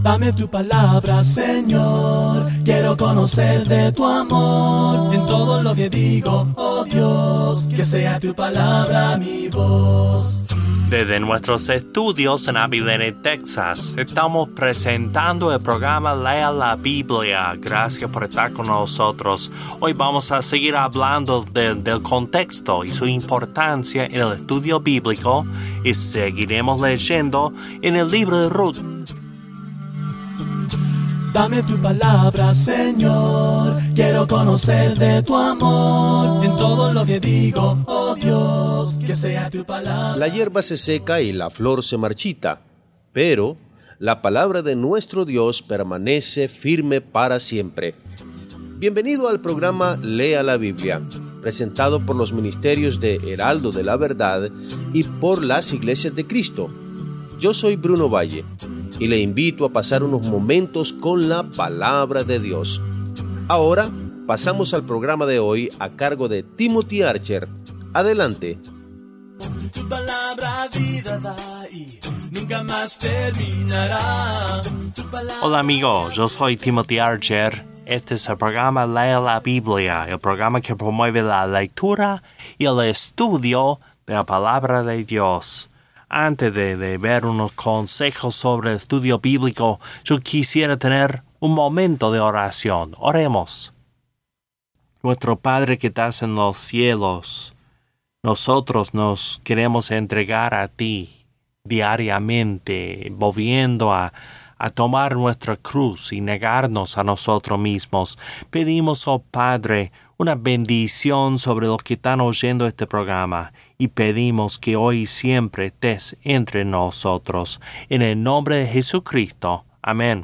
Dame tu palabra, Señor. Quiero conocer de tu amor en todo lo que digo, oh Dios. Que sea tu palabra mi voz. Desde nuestros estudios en Abilene, Texas, estamos presentando el programa Lea la Biblia. Gracias por estar con nosotros. Hoy vamos a seguir hablando del contexto y su importancia en el estudio bíblico y seguiremos leyendo en el libro de Ruth. Dame tu palabra, Señor. Quiero conocer de tu amor en todo lo que digo, oh Dios. Que sea tu palabra. La hierba se seca y la flor se marchita, pero la palabra de nuestro Dios permanece firme para siempre. Bienvenido al programa Lea la Biblia, presentado por los ministerios de Heraldo de la Verdad y por las Iglesias de Cristo. Yo soy Bruno Valle y le invito a pasar unos momentos con la palabra de Dios. Ahora pasamos al programa de hoy a cargo de Timothy Archer. Adelante. Tu palabra vida da y nunca más terminará. Hola amigos, yo soy Timothy Archer. Este es el programa Lea la Biblia, el programa que promueve la lectura y el estudio de la palabra de Dios. Antes de ver unos consejos sobre el estudio bíblico, yo quisiera tener un momento de oración. Oremos. Nuestro Padre que estás en los cielos, nosotros nos queremos entregar a ti diariamente, volviendo a tomar nuestra cruz y negarnos a nosotros mismos. Pedimos, oh Padre, una bendición sobre los que están oyendo este programa y pedimos que hoy y siempre estés entre nosotros. En el nombre de Jesucristo. Amén.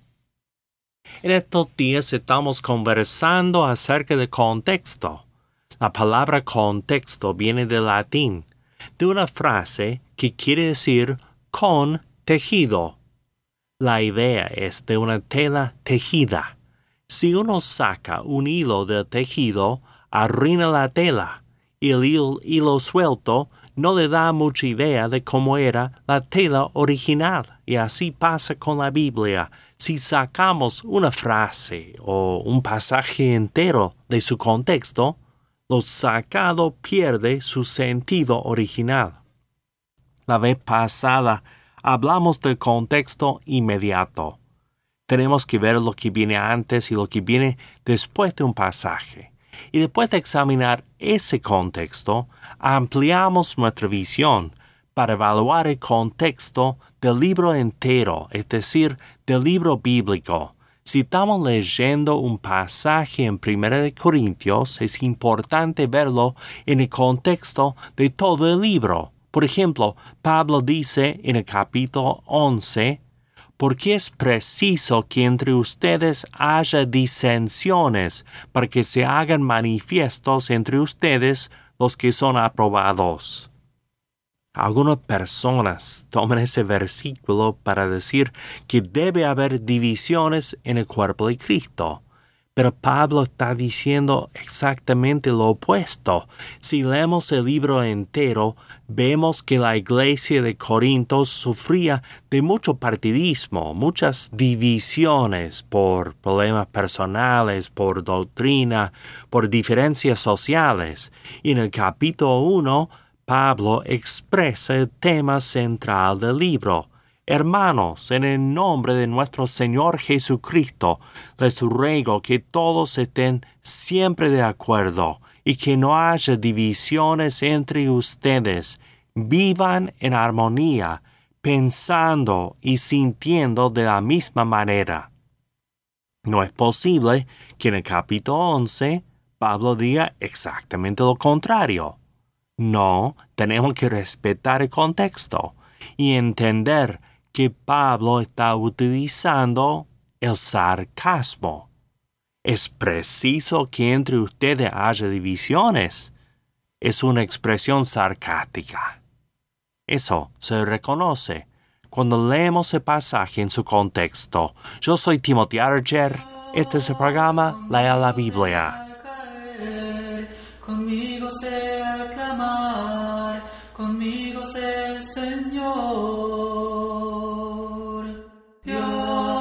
En estos días estamos conversando acerca de contexto. La palabra contexto viene del latín, de una frase que quiere decir con tejido. La idea es de una tela tejida. Si uno saca un hilo del tejido, arruina la tela, y el hilo suelto no le da mucha idea de cómo era la tela original. Y así pasa con la Biblia. Si sacamos una frase o un pasaje entero de su contexto, lo sacado pierde su sentido original. La vez pasada hablamos del contexto inmediato. Tenemos que ver lo que viene antes y lo que viene después de un pasaje. Y después de examinar ese contexto, ampliamos nuestra visión para evaluar el contexto del libro entero, es decir, del libro bíblico. Si estamos leyendo un pasaje en 1 Corintios, es importante verlo en el contexto de todo el libro. Por ejemplo, Pablo dice en el capítulo 11, porque es preciso que entre ustedes haya disensiones, para que se hagan manifiestos entre ustedes los que son aprobados. Algunas personas toman ese versículo para decir que debe haber divisiones en el cuerpo de Cristo. Pero Pablo está diciendo exactamente lo opuesto. Si leemos el libro entero, vemos que la iglesia de Corinto sufría de mucho partidismo, muchas divisiones por problemas personales, por doctrina, por diferencias sociales. Y en el capítulo 1, Pablo expresa el tema central del libro. Hermanos, en el nombre de nuestro Señor Jesucristo, les ruego que todos estén siempre de acuerdo y que no haya divisiones entre ustedes. Vivan en armonía, pensando y sintiendo de la misma manera. No es posible que en el capítulo 11 Pablo diga exactamente lo contrario. No, tenemos que respetar el contexto y entender que Pablo está utilizando el sarcasmo. Es preciso que entre ustedes haya divisiones. Es una expresión sarcástica. Eso se reconoce cuando leemos el pasaje en su contexto. Yo soy Timothy Archer. Este es el programa Lea la Biblia. Conmigo sé aclamar, conmigo sé el Señor. Dios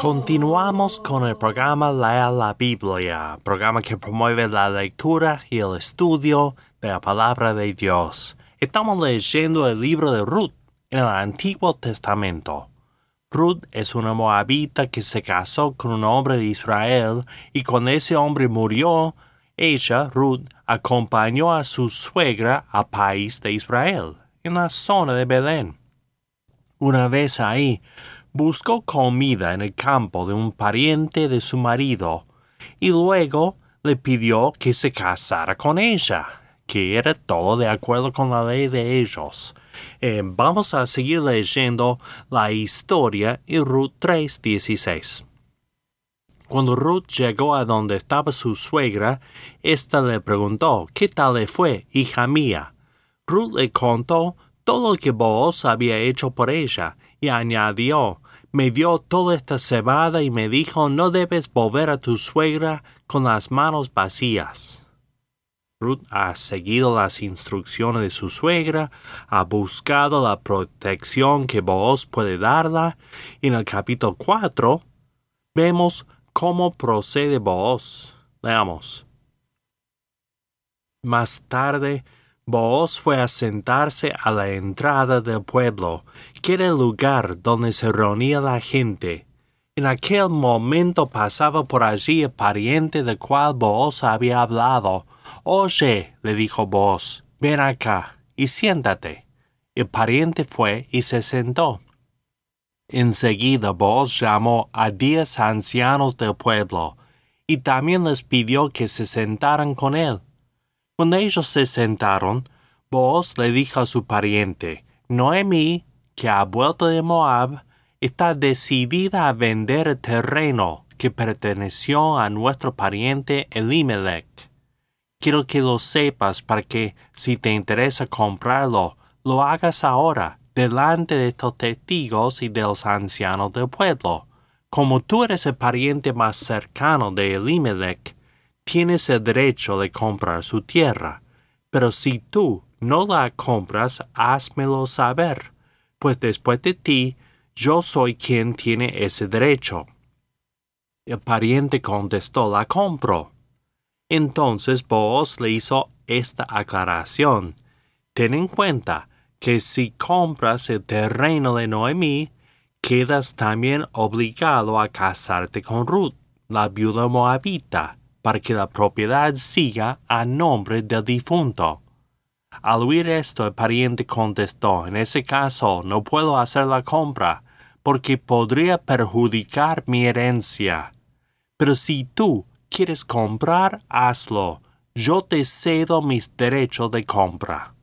Continuamos con el programa Lea la Biblia, programa que promueve la lectura y el estudio de la palabra de Dios. Estamos leyendo el libro de Ruth en el Antiguo Testamento. Ruth es una moabita que se casó con un hombre de Israel y cuando ese hombre murió, ella, Ruth, acompañó a su suegra al país de Israel, en la zona de Belén. Una vez ahí, buscó comida en el campo de un pariente de su marido y luego le pidió que se casara con ella, que era todo de acuerdo con la ley de ellos. Vamos a seguir leyendo la historia en Ruth 3:16. Cuando Ruth llegó a donde estaba su suegra, ésta le preguntó, ¿qué tal le fue, hija mía? Ruth le contó todo lo que Booz había hecho por ella y añadió, me dio toda esta cebada y me dijo, no debes volver a tu suegra con las manos vacías. Ruth ha seguido las instrucciones de su suegra, ha buscado la protección que Booz puede darla, y en el capítulo 4 vemos cómo procede Booz. Leamos. Más tarde, Booz fue a sentarse a la entrada del pueblo, que era el lugar donde se reunía la gente. En aquel momento pasaba por allí el pariente del cual Booz había hablado. Oye, le dijo Booz, ven acá y siéntate. El pariente fue y se sentó. Enseguida Booz llamó a 10 ancianos del pueblo y también les pidió que se sentaran con él. Cuando ellos se sentaron, Booz le dijo a su pariente, Noemí, que ha vuelto de Moab, está decidida a vender el terreno que perteneció a nuestro pariente Elimelech. Quiero que lo sepas para que, si te interesa comprarlo, lo hagas ahora, delante de estos testigos y de los ancianos del pueblo. Como tú eres el pariente más cercano de Elimelech, tienes el derecho de comprar su tierra. Pero si tú no la compras, házmelo saber, pues después de ti, yo soy quien tiene ese derecho. El pariente contestó, la compro. Entonces Booz le hizo esta aclaración. Ten en cuenta que si compras el terreno de Noemí, quedas también obligado a casarte con Ruth, la viuda moabita, para que la propiedad siga a nombre del difunto. Al oír esto, el pariente contestó, en ese caso no puedo hacer la compra, porque podría perjudicar mi herencia. Pero si tú quieres comprar, hazlo. Yo te cedo mis derechos de compra.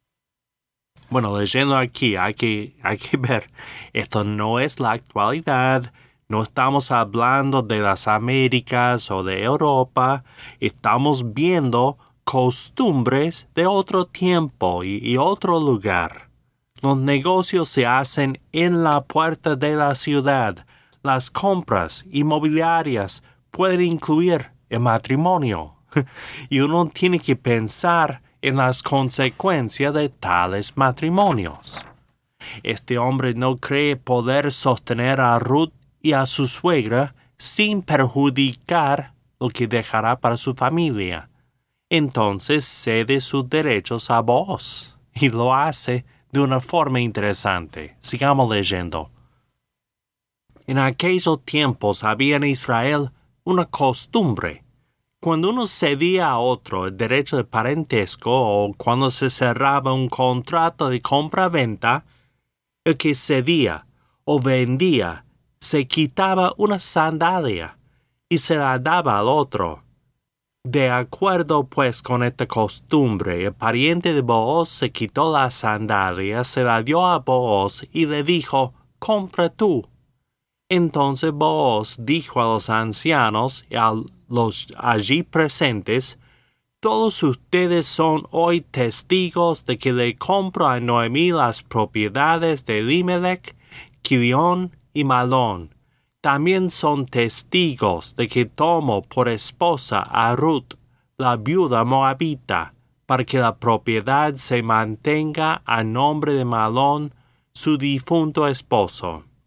Bueno, leyendo aquí, hay que ver, esto no es la actualidad. No estamos hablando de las Américas o de Europa. Estamos viendo costumbres de otro tiempo y otro lugar. Los negocios se hacen en la puerta de la ciudad. Las compras inmobiliarias pueden incluir el matrimonio. Y uno tiene que pensar en las consecuencias de tales matrimonios. Este hombre no cree poder sostener a Ruth y a su suegra sin perjudicar lo que dejará para su familia. Entonces cede sus derechos a Booz y lo hace de una forma interesante. Sigamos leyendo. En aquellos tiempos había en Israel una costumbre. Cuando uno cedía a otro el derecho de parentesco o cuando se cerraba un contrato de compra-venta, el que cedía o vendía se quitaba una sandalia y se la daba al otro. De acuerdo pues con esta costumbre, el pariente de Booz se quitó la sandalia, se la dio a Booz y le dijo, compra tú. Entonces Booz dijo a los ancianos y a los allí presentes, todos ustedes son hoy testigos de que le compro a Noemí las propiedades de Elimelech, Kilión y Malón. También son testigos de que tomo por esposa a Ruth, la viuda moabita, para que la propiedad se mantenga a nombre de Malón, su difunto esposo.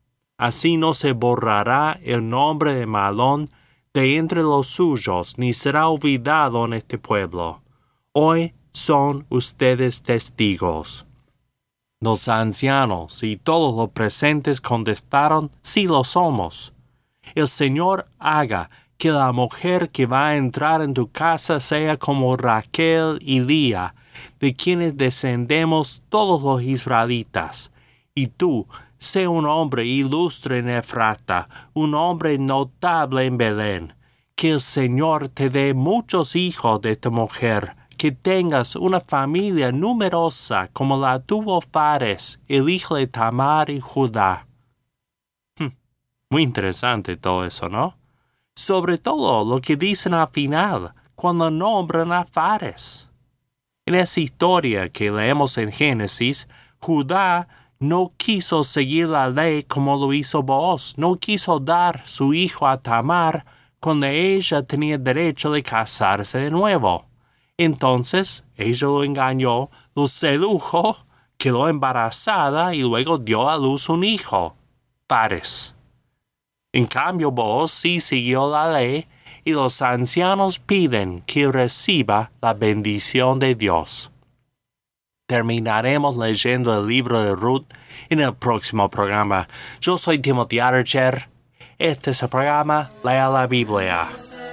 Así no se borrará el nombre de Mahlón de entre los suyos, ni será olvidado en este pueblo. Hoy son ustedes testigos. Los ancianos y todos los presentes contestaron, sí lo somos. El Señor haga que la mujer que va a entrar en tu casa sea como Raquel y Lía, de quienes descendemos todos los israelitas. Y tú, sé un hombre ilustre en Efrata, un hombre notable en Belén. Que el Señor te dé muchos hijos de esta mujer, que tengas una familia numerosa como la tuvo Fares, el hijo de Tamar y Judá. Muy interesante todo eso, ¿no? Sobre todo lo que dicen al final, cuando nombran a Fares. En esa historia que leemos en Génesis, Judá no quiso seguir la ley como lo hizo Booz, no quiso dar su hijo a Tamar cuando ella tenía derecho de casarse de nuevo. Entonces, ella lo engañó, lo sedujo, quedó embarazada y luego dio a luz un hijo, Fares. En cambio, Booz sí siguió la ley y los ancianos piden que reciba la bendición de Dios. Terminaremos leyendo el libro de Ruth en el próximo programa. Yo soy Timothy Archer. Este es el programa Lea la Biblia.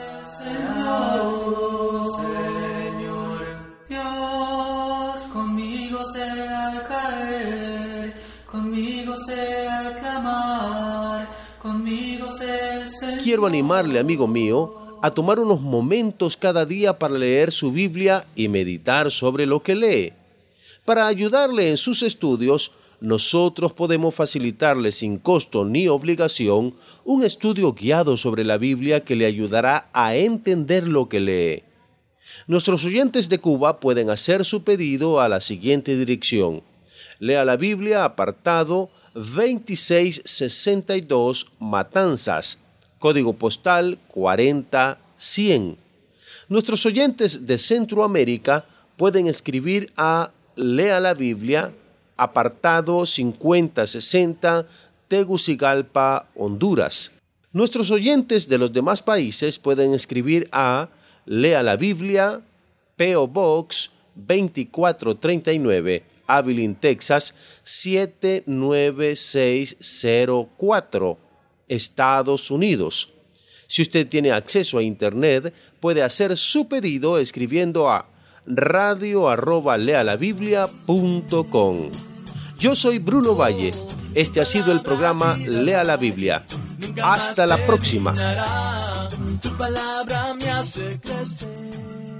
Quiero animarle, amigo mío, a tomar unos momentos cada día para leer su Biblia y meditar sobre lo que lee. Para ayudarle en sus estudios, nosotros podemos facilitarle sin costo ni obligación un estudio guiado sobre la Biblia que le ayudará a entender lo que lee. Nuestros oyentes de Cuba pueden hacer su pedido a la siguiente dirección. Lea la Biblia, apartado 2662, Matanzas, código postal 40100. Nuestros oyentes de Centroamérica pueden escribir a Lea la Biblia, apartado 5060, Tegucigalpa, Honduras. Nuestros oyentes de los demás países pueden escribir a Lea la Biblia, P.O. Box 2439, Abilene, Texas 79604, Estados Unidos. Si usted tiene acceso a Internet, puede hacer su pedido escribiendo a radio@lealabiblia.com. Yo soy Bruno Valle. Este ha sido el programa Lea la Biblia. Hasta la próxima. Tu palabra me hace crecer.